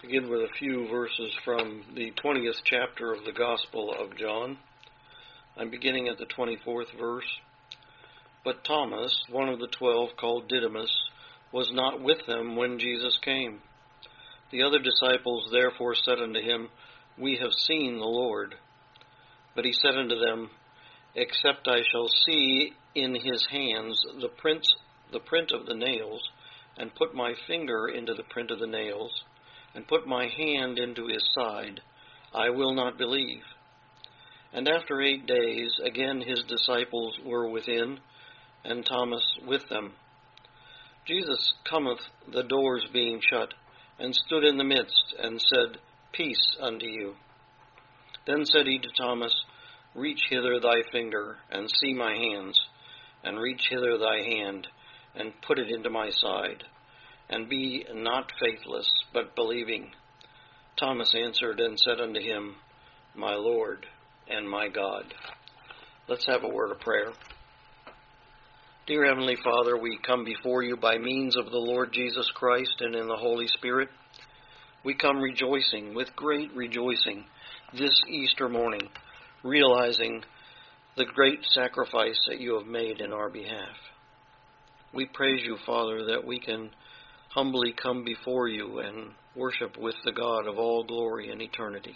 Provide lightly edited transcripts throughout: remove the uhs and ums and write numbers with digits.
Begin with a few verses from the 20th chapter of the Gospel of John. I'm beginning at the 24th verse. But Thomas, one of the 12, called Didymus, was not with them when Jesus came. The other disciples therefore said unto him, We have seen the Lord. But he said unto them, Except I shall see in his hands the print of the nails, and put my finger into the print of the nails, and put my hand into his side, I will not believe. And after 8 days, again his disciples were within, and Thomas with them. Jesus cometh, the doors being shut, and stood in the midst, and said, Peace unto you. Then said he to Thomas, Reach hither thy finger, and see my hands, and reach hither thy hand, and put it into my side, and be not faithless, but believing. Thomas answered and said unto him, My Lord and my God. Let's have a word of prayer. Dear Heavenly Father, we come before you by means of the Lord Jesus Christ and in the Holy Spirit. We come rejoicing, with great rejoicing, this Easter morning, realizing the great sacrifice that you have made in our behalf. We praise you, Father, that we can humbly come before you and worship with the God of all glory and eternity.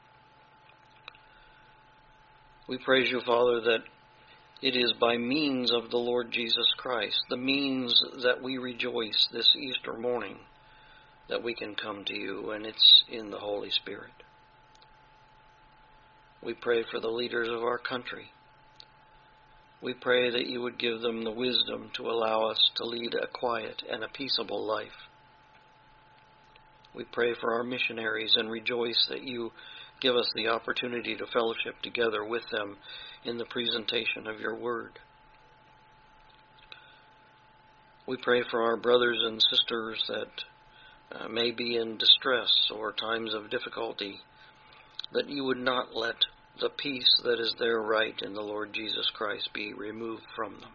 We praise you, Father, that it is by means of the Lord Jesus Christ, the means that we rejoice this Easter morning, that we can come to you, and it's in the Holy Spirit. We pray for the leaders of our country. We pray that you would give them the wisdom to allow us to lead a quiet and a peaceable life. We pray for our missionaries and rejoice that you give us the opportunity to fellowship together with them in the presentation of your word. We pray for our brothers and sisters that may be in distress or times of difficulty, that you would not let the peace that is their right in the Lord Jesus Christ be removed from them.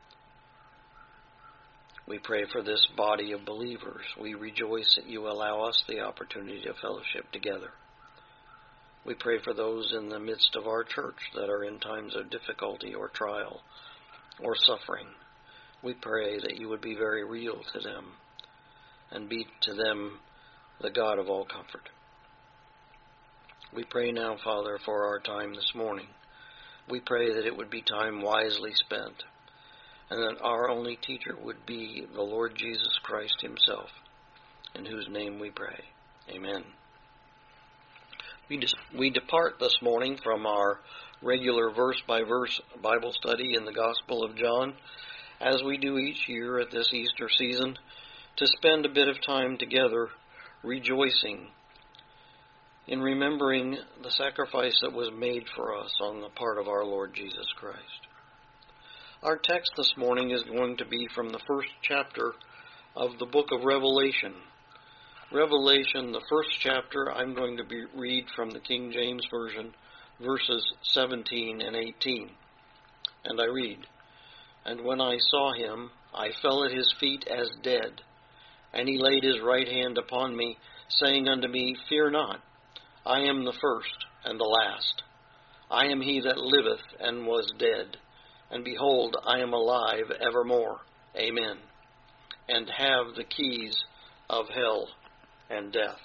We pray for this body of believers. We rejoice that you allow us the opportunity to fellowship together. We pray for those in the midst of our church that are in times of difficulty or trial or suffering. We pray that you would be very real to them and be to them the God of all comfort. We pray now, Father, for our time this morning. We pray that it would be time wisely spent, and that our only teacher would be the Lord Jesus Christ himself, in whose name we pray. Amen. We depart this morning from our regular verse-by-verse Bible study in the Gospel of John, as we do each year at this Easter season, to spend a bit of time together rejoicing in remembering the sacrifice that was made for us on the part of our Lord Jesus Christ. Our text this morning is going to be from the first chapter of the book of Revelation. Revelation, the first chapter, I'm going to read from the King James Version, verses 17 and 18. And I read, And when I saw him, I fell at his feet as dead. And he laid his right hand upon me, saying unto me, Fear not, I am the first and the last. I am he that liveth and was dead. And behold, I am alive evermore. Amen. And have the keys of hell and death.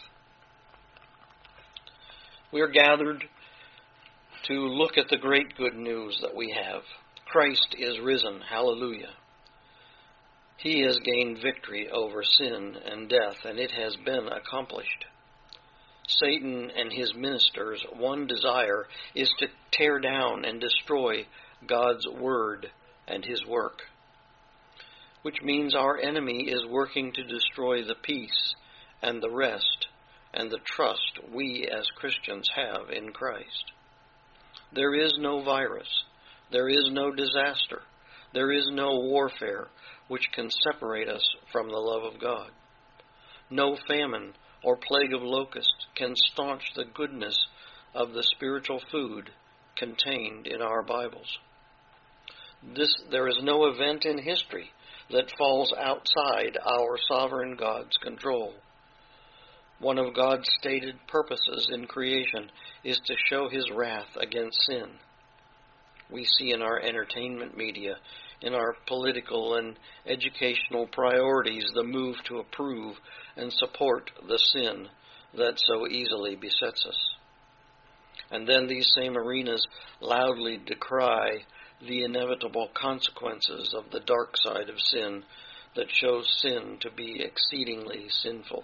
We are gathered to look at the great good news that we have. Christ is risen. Hallelujah. He has gained victory over sin and death, and it has been accomplished. Satan and his ministers' one desire is to tear down and destroy God's word and his work, which means our enemy is working to destroy the peace and the rest and the trust we as Christians have in Christ. There is no virus, there is no disaster, there is no warfare which can separate us from the love of God. No famine or plague of locusts can staunch the goodness of the spiritual food contained in our Bibles. There is no event in history that falls outside our sovereign God's control. One of God's stated purposes in creation is to show his wrath against sin. We see in our entertainment media, in our political and educational priorities, the move to approve and support the sin that so easily besets us. And then these same arenas loudly decry the inevitable consequences of the dark side of sin that shows sin to be exceedingly sinful.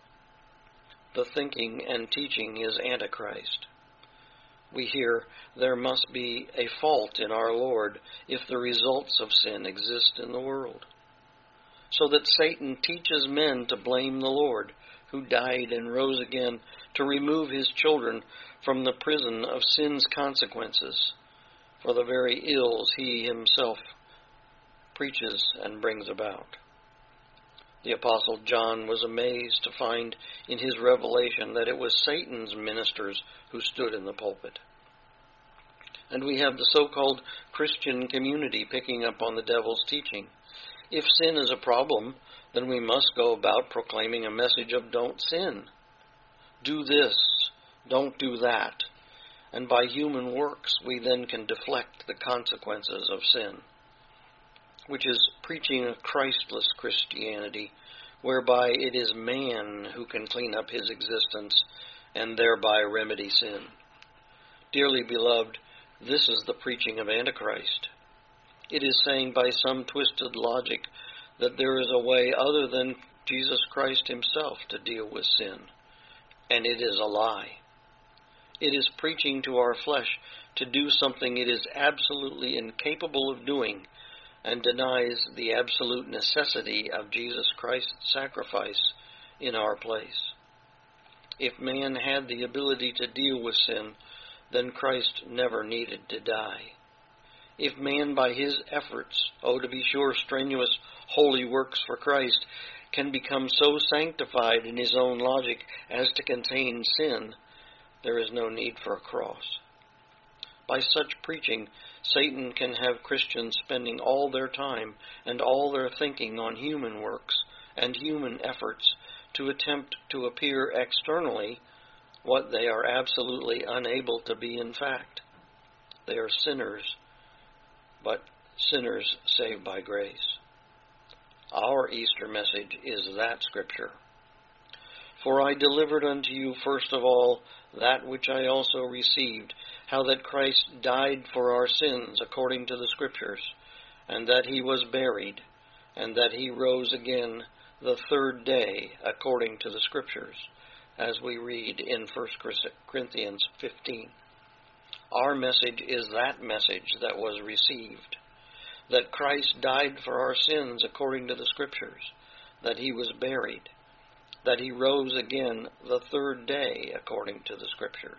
The thinking and teaching is Antichrist. We hear there must be a fault in our Lord if the results of sin exist in the world, so that Satan teaches men to blame the Lord, who died and rose again to remove his children from the prison of sin's consequences for the very ills he himself preaches and brings about. The Apostle John was amazed to find in his revelation that it was Satan's ministers who stood in the pulpit. And we have the so-called Christian community picking up on the devil's teaching. If sin is a problem, then we must go about proclaiming a message of don't sin. Do this, don't do that. And by human works, we then can deflect the consequences of sin, which is preaching a Christless Christianity, whereby it is man who can clean up his existence and thereby remedy sin. Dearly beloved, this is the preaching of Antichrist. It is saying by some twisted logic that there is a way other than Jesus Christ himself to deal with sin, and it is a lie. It is preaching to our flesh to do something it is absolutely incapable of doing, and denies the absolute necessity of Jesus Christ's sacrifice in our place. If man had the ability to deal with sin, then Christ never needed to die. If man by his efforts, to be sure strenuous holy works for Christ, can become so sanctified in his own logic as to contain sin, there is no need for a cross. By such preaching, Satan can have Christians spending all their time and all their thinking on human works and human efforts to attempt to appear externally what they are absolutely unable to be in fact. They are sinners, but sinners saved by grace. Our Easter message is that scripture. For I delivered unto you first of all that which I also received, how that Christ died for our sins according to the Scriptures, and that he was buried, and that he rose again the third day according to the Scriptures, as we read in 1 Corinthians 15. Our message is that message that was received, that Christ died for our sins according to the Scriptures, that he was buried, that he rose again the third day according to the Scriptures.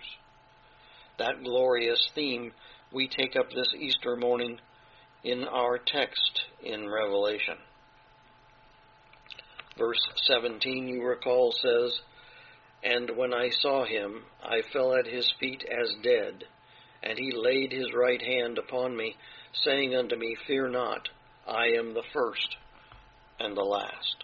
That glorious theme we take up this Easter morning in our text in Revelation. Verse 17, you recall, says, And when I saw him, I fell at his feet as dead, and he laid his right hand upon me, saying unto me, Fear not, I am the first and the last.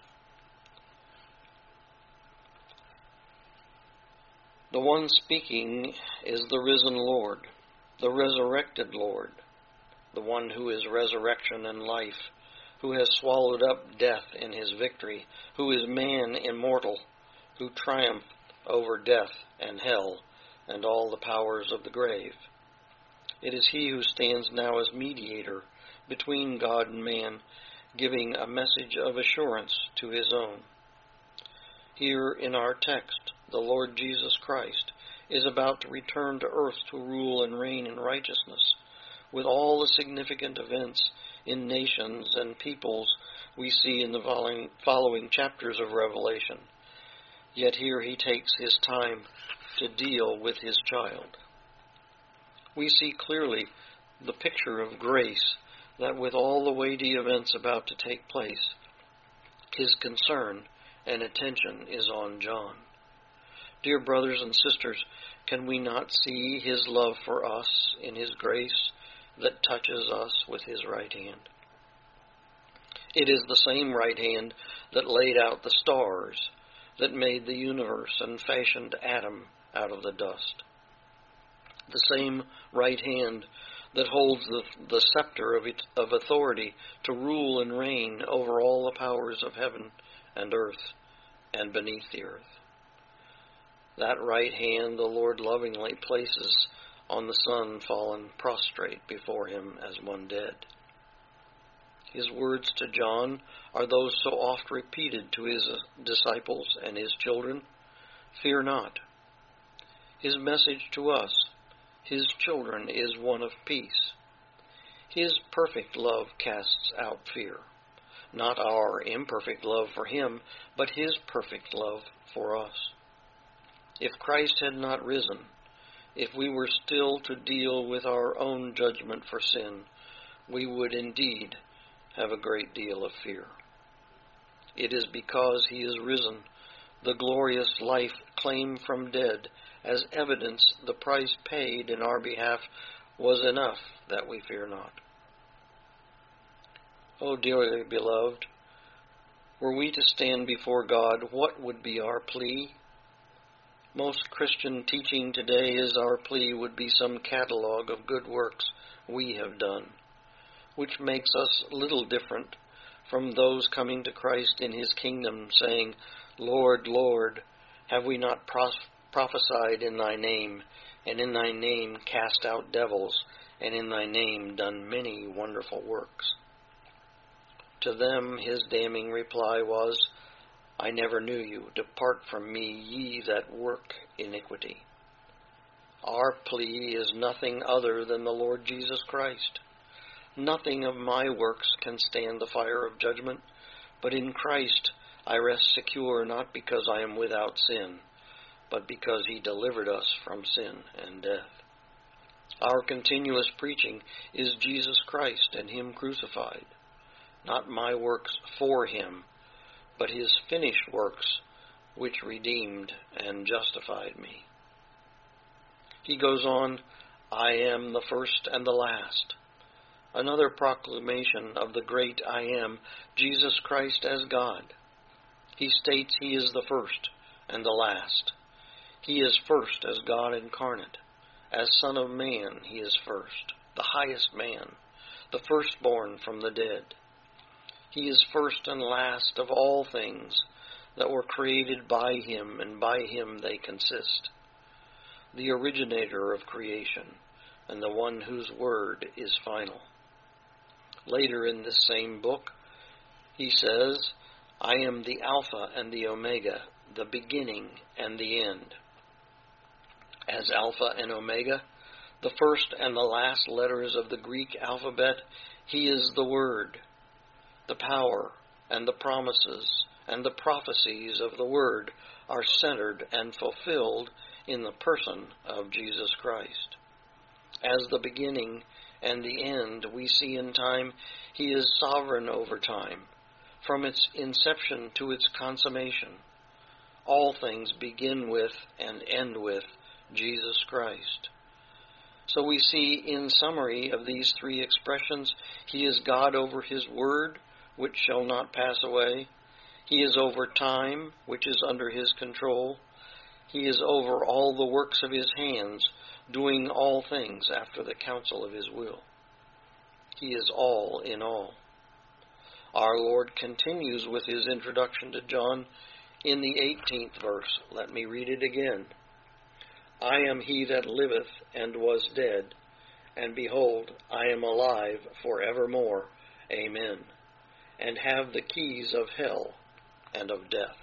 The one speaking is the risen Lord, the resurrected Lord, the one who is resurrection and life, who has swallowed up death in his victory, who is man immortal, who triumphed over death and hell and all the powers of the grave. It is he who stands now as mediator between God and man, giving a message of assurance to his own. Here in our text, the Lord Jesus Christ is about to return to earth to rule and reign in righteousness, with all the significant events in nations and peoples we see in the following chapters of Revelation. Yet here he takes his time to deal with his child. We see clearly the picture of grace that with all the weighty events about to take place, his concern and attention is on John. Dear brothers and sisters, can we not see his love for us in his grace that touches us with his right hand? It is the same right hand that laid out the stars, that made the universe and fashioned Adam out of the dust. The same right hand that holds the scepter of authority to rule and reign over all the powers of heaven and earth and beneath the earth. That right hand the Lord lovingly places on the Son fallen prostrate before him as one dead. His words to John are those so oft repeated to his disciples and his children, "Fear not." His message to us, his children, is one of peace. His perfect love casts out fear, not our imperfect love for him, but his perfect love for us. If Christ had not risen, if we were still to deal with our own judgment for sin, we would indeed have a great deal of fear. It is because he is risen, the glorious life claimed from dead as evidence the price paid in our behalf was enough that we fear not. Oh, dearly beloved, were we to stand before God, what would be our plea? Most Christian teaching today is our plea would be some catalog of good works we have done, which makes us little different from those coming to Christ in his kingdom, saying, "Lord, Lord, have we not prophesied in thy name, and in thy name cast out devils, and in thy name done many wonderful works?" To them his damning reply was, "I never knew you. Depart from me, ye that work iniquity." Our plea is nothing other than the Lord Jesus Christ. Nothing of my works can stand the fire of judgment, but in Christ I rest secure, not because I am without sin, but because he delivered us from sin and death. Our continuous preaching is Jesus Christ and him crucified, not my works for him, but his finished works which redeemed and justified me. He goes on, "I am the first and the last." Another proclamation of the great I am, Jesus Christ as God. He states he is the first and the last. He is first as God incarnate. As Son of Man, he is first, the highest man, the firstborn from the dead. He is first and last of all things that were created by him, and by him they consist. The originator of creation, and the one whose word is final. Later in this same book, he says, "I am the Alpha and the Omega, the beginning and the end." As Alpha and Omega, the first and the last letters of the Greek alphabet, he is the Word. The power and the promises and the prophecies of the Word are centered and fulfilled in the person of Jesus Christ. As the beginning and the end, we see in time, he is sovereign over time, from its inception to its consummation. All things begin with and end with Jesus Christ. So we see in summary of these three expressions, he is God over his word, which shall not pass away. He is over time, which is under his control. He is over all the works of his hands, doing all things after the counsel of his will. He is all in all. Our Lord continues with his introduction to John in the 18th verse. Let me read it again. "I am he that liveth and was dead, and behold, I am alive forevermore. Amen. And have the keys of hell and of death."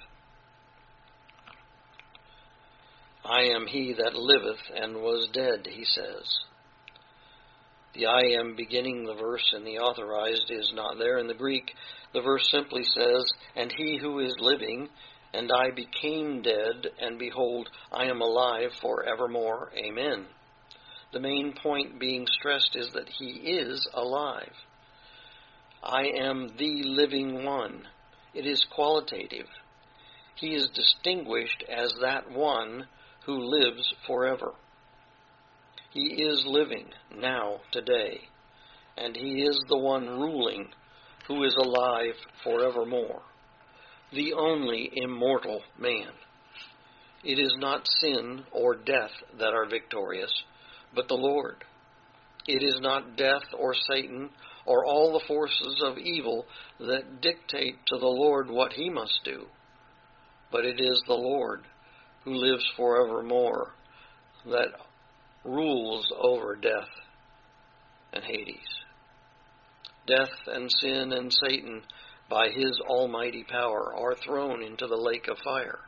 I am he that liveth and was dead, he says. The I am beginning the verse in the Authorized is not there in the Greek. The verse simply says, "And he who is living, and I became dead, and behold, I am alive forevermore. Amen." The main point being stressed is that he is alive. I am the living one. It is qualitative. He is distinguished as that one who lives forever. He is living now, today, and he is the one ruling who is alive forevermore. the only immortal man. It is not sin or death that are victorious, but the Lord. It is not death or Satan or all the forces of evil that dictate to the Lord what he must do, but it is the Lord who lives forevermore that rules over death and Hades. Death and sin and Satan, by his almighty power, are thrown into the lake of fire.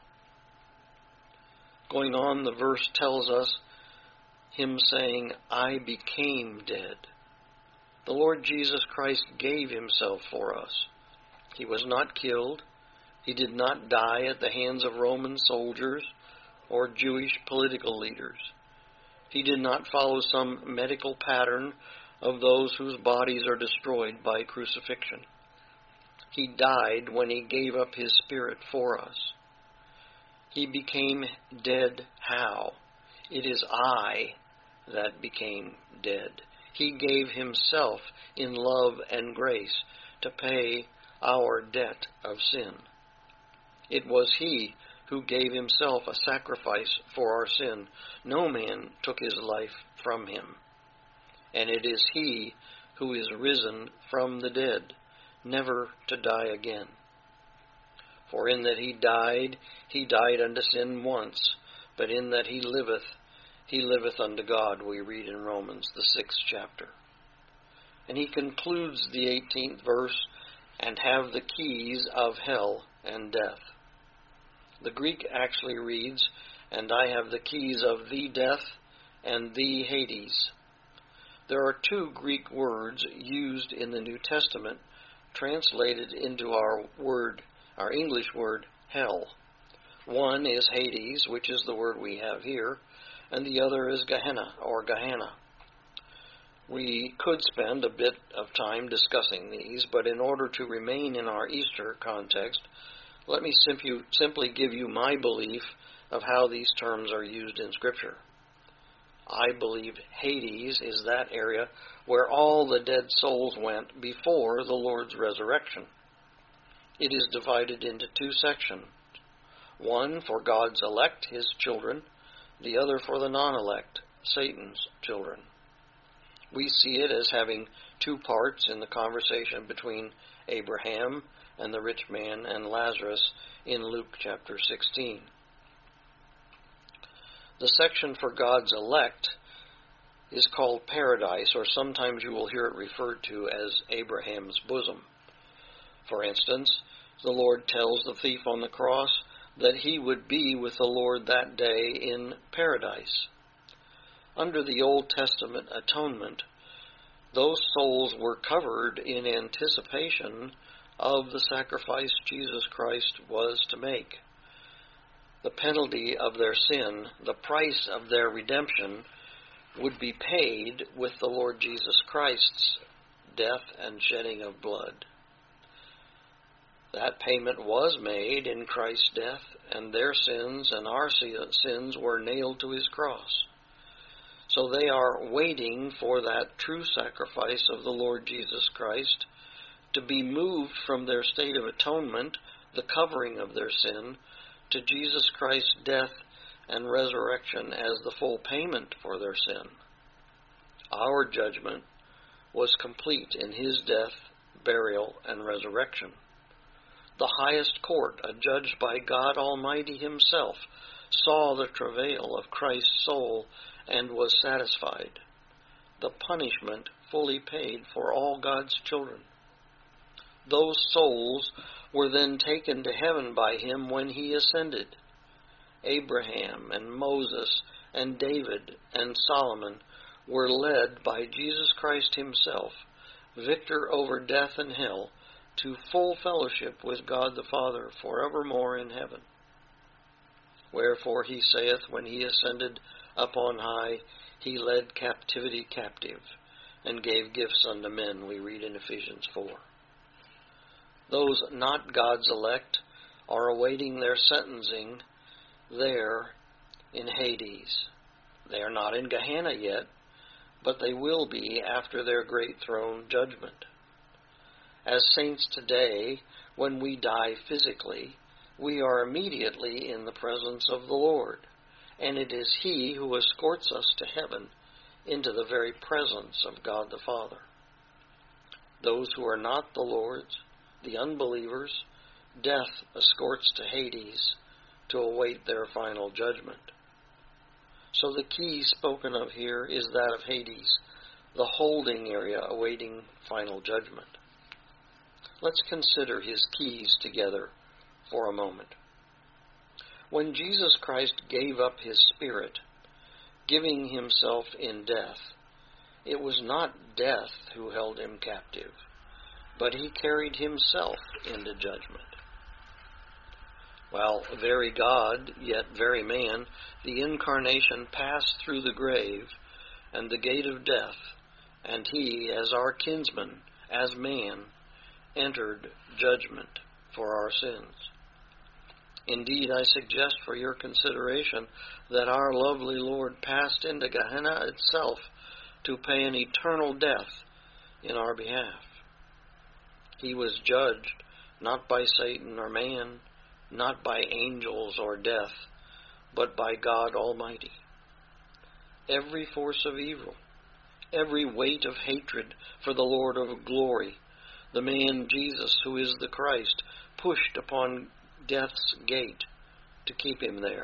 Going on, the verse tells us him saying, I became dead. The Lord Jesus Christ gave himself for us. He was not killed. He did not die at the hands of Roman soldiers or Jewish political leaders. He did not follow some medical pattern of those whose bodies are destroyed by crucifixion. He died when he gave up his spirit for us. He became dead how? It is I that became dead. He gave himself in love and grace to pay our debt of sin. It was he who gave himself a sacrifice for our sin. No man took his life from him. And it is he who is risen from the dead, never to die again. For in that he died unto sin once, but in that he liveth unto God, we read in Romans, the 6th chapter. And he concludes the 18th verse, and have the keys of hell and death. The Greek actually reads, and I have the keys of the death and the Hades. There are two Greek words used in the New Testament, translated into our English word, hell. One is Hades, which is the word we have here, and the other is Gehenna, or Gehenna. We could spend a bit of time discussing these, but in order to remain in our Easter context, let me simply give you my belief of how these terms are used in Scripture. I believe Hades is that area where all the dead souls went before the Lord's resurrection. It is divided into two sections, one for God's elect, his children, the other for the non-elect, Satan's children. We see it as having two parts in the conversation between Abraham and the rich man and Lazarus in Luke chapter 16. The section for God's elect is called paradise, or sometimes you will hear it referred to as Abraham's bosom. For instance, the Lord tells the thief on the cross that he would be with the Lord that day in paradise. Under the Old Testament atonement, those souls were covered in anticipation of the sacrifice Jesus Christ was to make. The penalty of their sin, the price of their redemption, would be paid with the Lord Jesus Christ's death and shedding of blood. That payment was made in Christ's death, and their sins and our sins were nailed to his cross. So they are waiting for that true sacrifice of the Lord Jesus Christ to be moved from their state of atonement, the covering of their sin, to Jesus Christ's death and resurrection as the full payment for their sin. Our judgment was complete in his death, burial, and resurrection. The highest court, adjudged by God Almighty himself, saw the travail of Christ's soul and was satisfied. The punishment fully paid for all God's children. Those souls were then taken to heaven by him when he ascended. Abraham and Moses and David and Solomon were led by Jesus Christ himself, victor over death and hell, to full fellowship with God the Father forevermore in heaven. Wherefore he saith, when he ascended up on high, he led captivity captive, and gave gifts unto men, we read in Ephesians 4. Those not God's elect are awaiting their sentencing there in Hades. They are not in Gehenna yet, but they will be after their great throne judgment. As saints today, when we die physically, we are immediately in the presence of the Lord, and it is He who escorts us to heaven into the very presence of God the Father. Those who are not the Lord's, the unbelievers, death escorts to Hades to await their final judgment. So the key spoken of here is that of Hades, the holding area awaiting final judgment. Let's consider his keys together for a moment. When Jesus Christ gave up his spirit, giving himself in death, it was not death who held him captive, but he carried himself into judgment. While very God, yet very man, the Incarnation passed through the grave and the gate of death, and he, as our kinsman, as man, entered judgment for our sins. Indeed, I suggest for your consideration that our lovely Lord passed into Gehenna itself to pay an eternal death in our behalf. He was judged not by Satan or man, not by angels or death, but by God Almighty. Every force of evil, every weight of hatred for the Lord of glory, the man Jesus, who is the Christ, pushed upon death's gate to keep him there.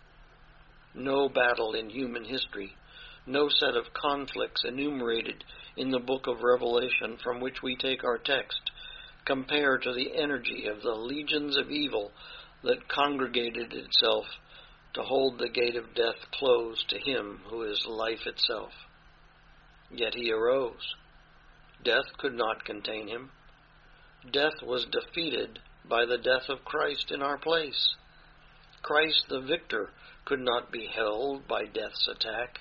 No battle in human history, no set of conflicts enumerated in the book of Revelation from which we take our text, compare to the energy of the legions of evil that congregated itself to hold the gate of death closed to him who is life itself. Yet he arose. Death could not contain him. Death was defeated by the death of Christ in our place. Christ the victor could not be held by death's attack.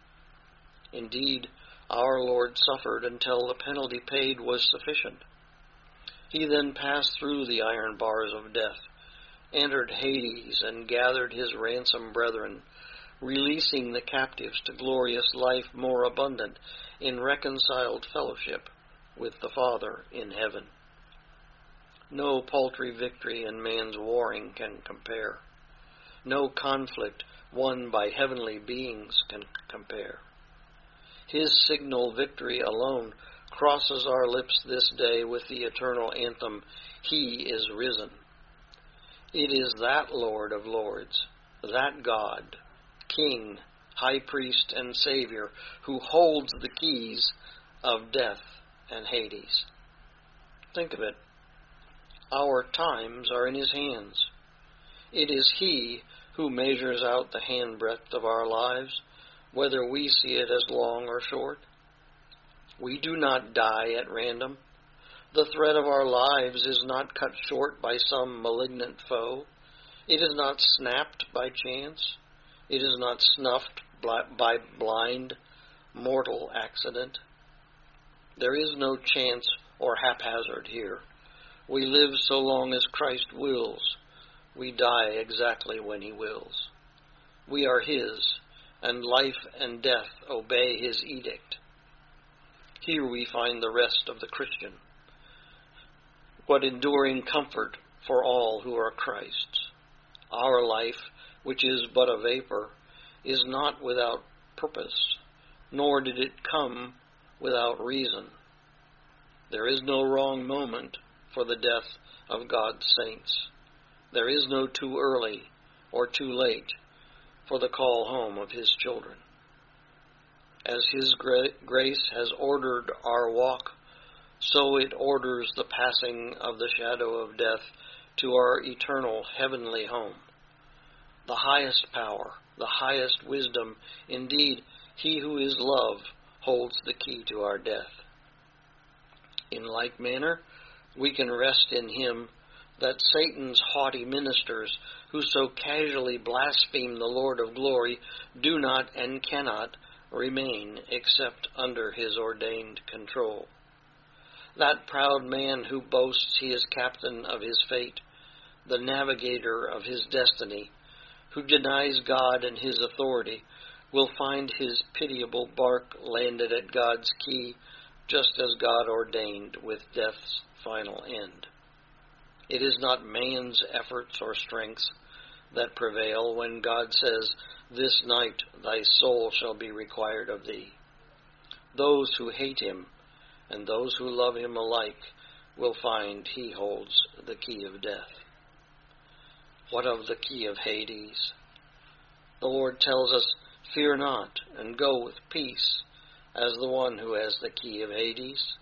Indeed, our Lord suffered until the penalty paid was sufficient. He then passed through the iron bars of death, entered Hades, and gathered his ransomed brethren, releasing the captives to glorious life more abundant in reconciled fellowship with the Father in heaven. No paltry victory in man's warring can compare. No conflict won by heavenly beings can compare. His signal victory alone crosses our lips this day with the eternal anthem, He is risen. It is that Lord of lords, that God, King, High Priest, and Savior, who holds the keys of death and Hades. Think of it. Our times are in His hands. It is He who measures out the handbreadth of our lives, whether we see it as long or short. We do not die at random. The thread of our lives is not cut short by some malignant foe. It is not snapped by chance. It is not snuffed by blind, mortal accident. There is no chance or haphazard here. We live so long as Christ wills. We die exactly when He wills. We are His, and life and death obey His edict. Here we find the rest of the Christian. What enduring comfort for all who are Christ's. Our life, which is but a vapor, is not without purpose, nor did it come without reason. There is no wrong moment for the death of God's saints. There is no too early or too late for the call home of His children. As His grace has ordered our walk, so it orders the passing of the shadow of death to our eternal heavenly home. The highest power, the highest wisdom, indeed, He who is love, holds the key to our death. In like manner, we can rest in Him that Satan's haughty ministers, who so casually blaspheme the Lord of glory, do not and cannot remain except under His ordained control. That proud man who boasts he is captain of his fate, the navigator of his destiny, who denies God and His authority, will find his pitiable bark landed at God's key, just as God ordained with death's final end. It is not man's efforts or strengths that prevail when God says, "This night thy soul shall be required of thee." Those who hate him and those who love him alike will find he holds the key of death. What of the key of Hades? The Lord tells us, "Fear not, and go with peace, as the one who has the key of Hades."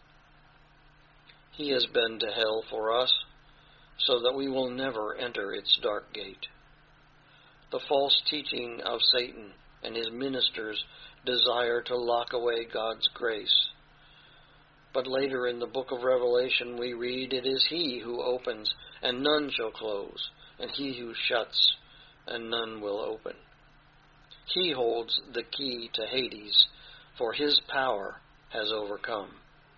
He has been to hell for us, so that we will never enter its dark gate. The false teaching of Satan and his ministers desire to lock away God's grace. But later in the book of Revelation we read, "It is he who opens, and none shall close, and he who shuts, and none will open." He holds the key to Hades, for his power has overcome.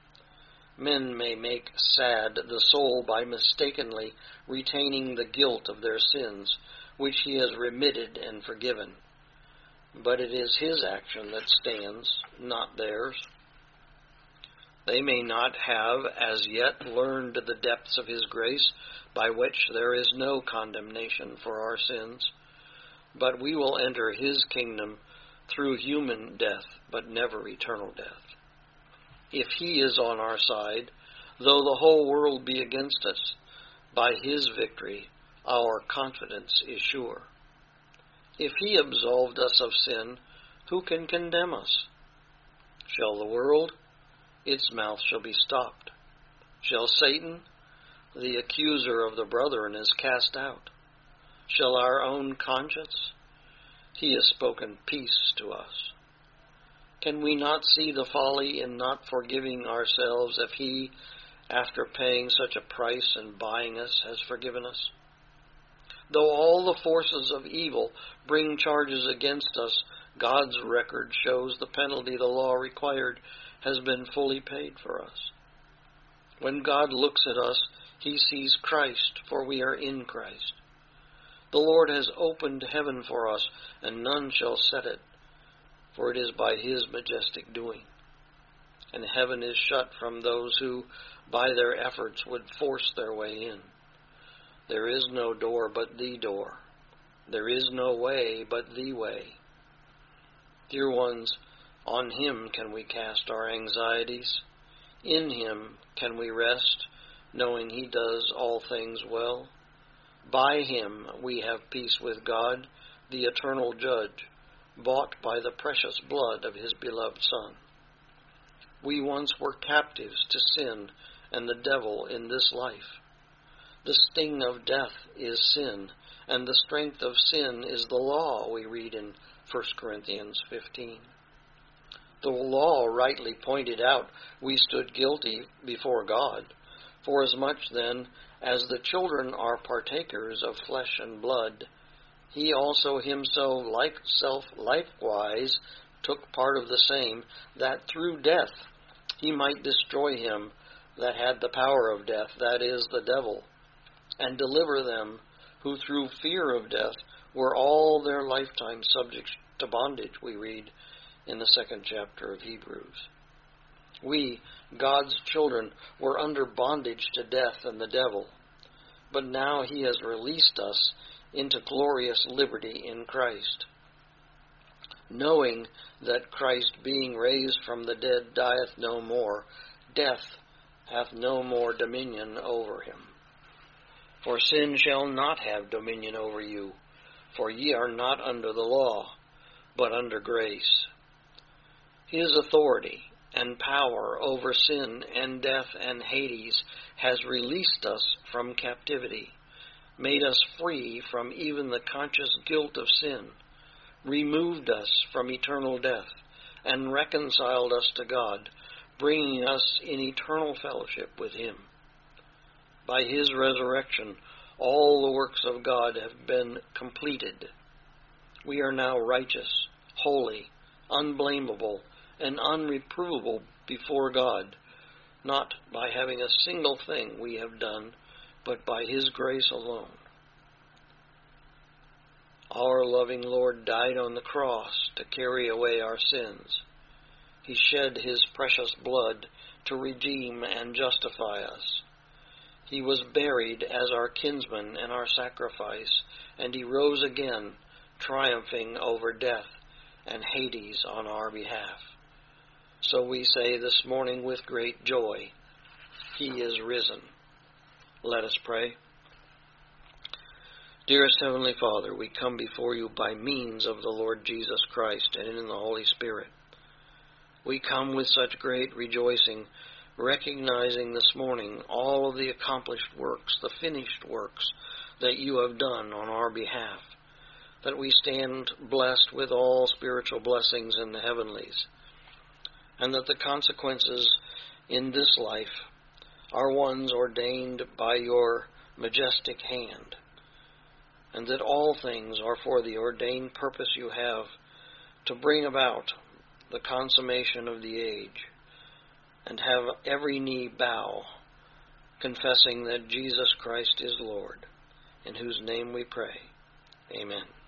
Men may make sad the soul by mistakenly retaining the guilt of their sins, which he has remitted and forgiven. But it is his action that stands, not theirs. They may not have as yet learned the depths of his grace, by which there is no condemnation for our sins. But we will enter his kingdom through human death, but never eternal death. If he is on our side, though the whole world be against us, by his victory our confidence is sure. If he absolved us of sin, who can condemn us? Shall the world? Its mouth shall be stopped. Shall Satan? The accuser of the brethren is cast out. Shall our own conscience? He has spoken peace to us. Can we not see the folly in not forgiving ourselves if he, after paying such a price and buying us, has forgiven us? Though all the forces of evil bring charges against us, God's record shows the penalty the law required has been fully paid for us. When God looks at us, he sees Christ, for we are in Christ. The Lord has opened heaven for us, and none shall set it, for it is by his majestic doing. And heaven is shut from those who, by their efforts, would force their way in. There is no door but the door. There is no way but the way. Dear ones, on him can we cast our anxieties. In him can we rest, knowing he does all things well. By him we have peace with God, the eternal judge, bought by the precious blood of his beloved Son. We once were captives to sin and the devil in this life. The sting of death is sin, and the strength of sin is the law, we read in 1 Corinthians 15. The law rightly pointed out we stood guilty before God, forasmuch then as the children are partakers of flesh and blood, he also himself likewise took part of the same, that through death he might destroy him that had the power of death, that is, the devil, and deliver them who through fear of death were all their lifetime subject to bondage, we read in the 2nd chapter of Hebrews. We, God's children, were under bondage to death and the devil, but now he has released us into glorious liberty in Christ. Knowing that Christ, being raised from the dead, dieth no more, death hath no more dominion over him. For sin shall not have dominion over you, for ye are not under the law, but under grace. His authority and power over sin and death and Hades has released us from captivity, made us free from even the conscious guilt of sin, removed us from eternal death, and reconciled us to God, bringing us in eternal fellowship with him. By his resurrection, all the works of God have been completed. We are now righteous, holy, unblameable, and unreprovable before God, not by having a single thing we have done, but by his grace alone. Our loving Lord died on the cross to carry away our sins. He shed his precious blood to redeem and justify us. He was buried as our kinsman and our sacrifice, and he rose again, triumphing over death and Hades on our behalf. So we say this morning with great joy, He is risen. Let us pray. Dearest Heavenly Father, we come before you by means of the Lord Jesus Christ and in the Holy Spirit. We come with such great rejoicing, recognizing this morning all of the accomplished works, the finished works that you have done on our behalf, that we stand blessed with all spiritual blessings in the heavenlies, and that the consequences in this life are ones ordained by your majestic hand, and that all things are for the ordained purpose you have to bring about the consummation of the age, and have every knee bow, confessing that Jesus Christ is Lord, in whose name we pray. Amen.